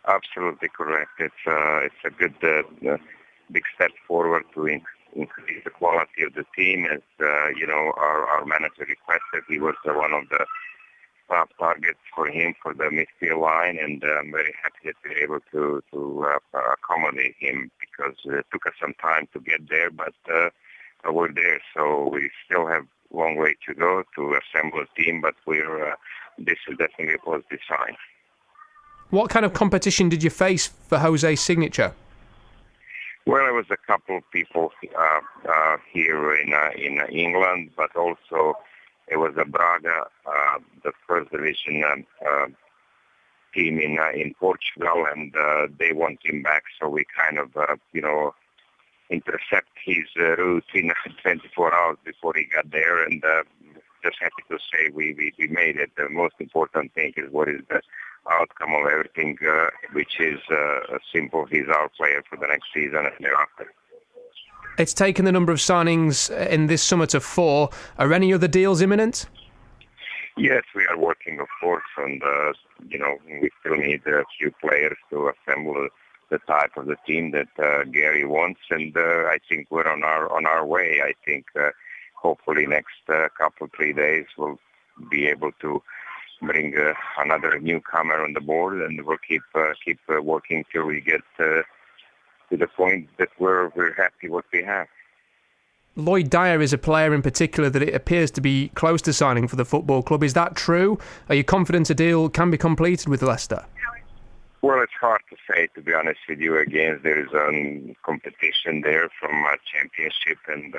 Absolutely correct. It's a good big step forward to increase the quality of the team. As our manager requested, he was one of the top targets for him for the midfield line, and I'm very happy that we were able to accommodate him, because it took us some time to get there, but we're there. So we still have a long way to go to assemble a team, but this is definitely a positive sign. What kind of competition did you face for Jose's signature? Well, it was a couple of people here in England, but also it was a Braga, the first division team in Portugal, and they want him back. So we kind of intercept his route in 24 hours before he got there, and just happy to say we made it. The most important thing is what is the outcome of everything, which is simple. He's our player for the next season and thereafter. It's taken the number of signings in this summer to 4. Are any other deals imminent? Yes, we are working, of course, and we still need a few players to assemble the type of the team that Gary wants, and I think we're on our way. I think hopefully next couple 3 days we'll be able to bring another newcomer on the board, and we'll keep working till we get to the point that we're happy what we have. Lloyd Dyer is a player in particular that it appears to be close to signing for the football club. Is that true? Are you confident a deal can be completed with Leicester? Well, it's hard to say, to be honest with you. Again, there is competition there from Championship, and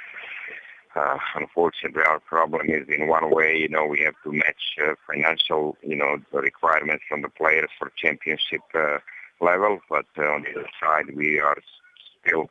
unfortunately our problem is in one way, we have to match financial, the requirements from the players for Championship level, but on the other side we are still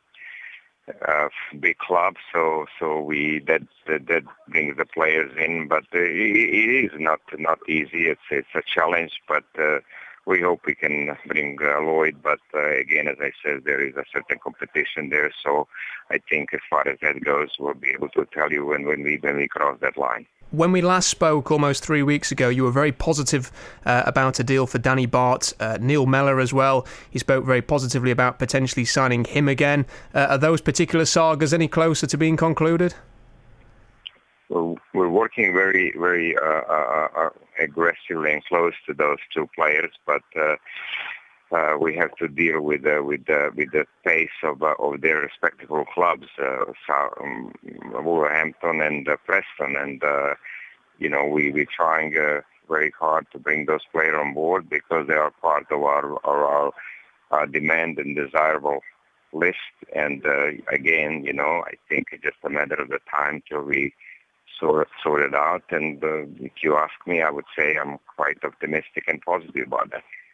big club, so that brings the players in, but it is not easy. It's a challenge, but we hope we can bring Lloyd, but again, as I said, there is a certain competition there, so I think as far as that goes, we'll be able to tell you when we cross that line. When we last spoke almost 3 weeks ago, you were very positive about a deal for Danny Batth, Neil Mellor as well. He spoke very positively about potentially signing him again. Are those particular sagas any closer to being concluded? Well, we're working very, very aggressively and close to those two players, but we have to deal with the pace of their respective clubs, Wolverhampton and Preston, and we're trying very hard to bring those players on board because they are part of our demand and desirable list. And again, I think it's just a matter of the time till we sort it out. And if you ask me, I would say I'm quite optimistic and positive about that.